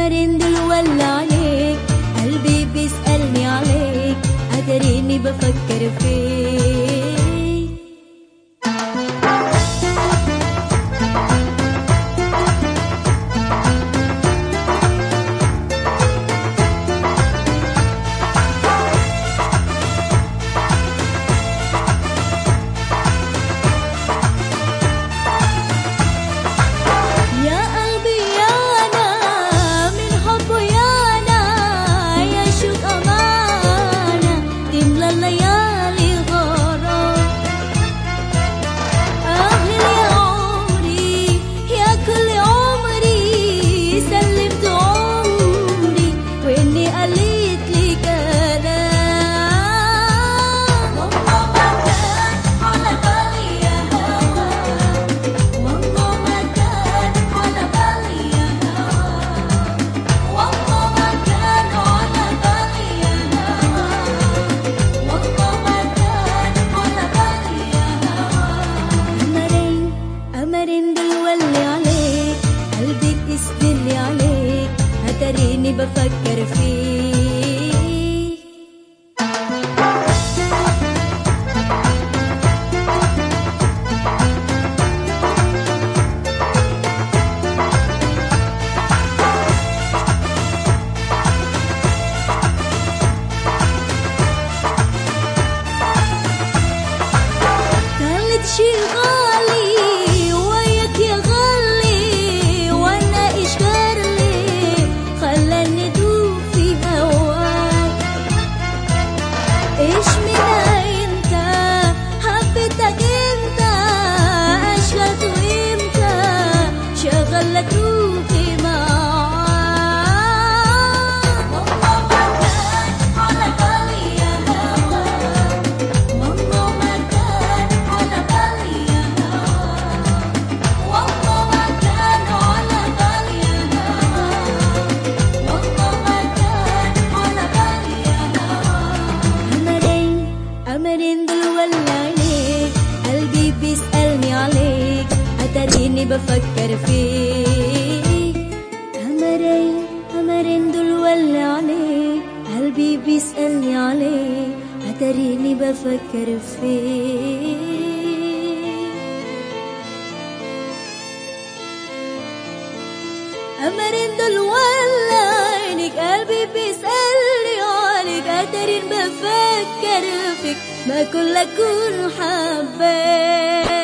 أمرين دول عليك، قلبي بيسألني عليك، أدريني بفكر فيك. أدريني بفكر فيك. كانت شي غالي وياك يا غالي، وانا ايش غيرلي خلاني ادوب في هواك. ايش منها انت حبيتك انت، اشغلت وامتى شغلت روحي معاك. أمرين دول عليك، قلبي بيسألني عليك، أدريني بفكر فيك. أمرين دول عليك، قلبي بيسألني عليك، أدريني بفكر فيك. أمرين دول عليك، قلبي بيسألني عليك، أدريني بفكر فيك. ما كل أكون حبيت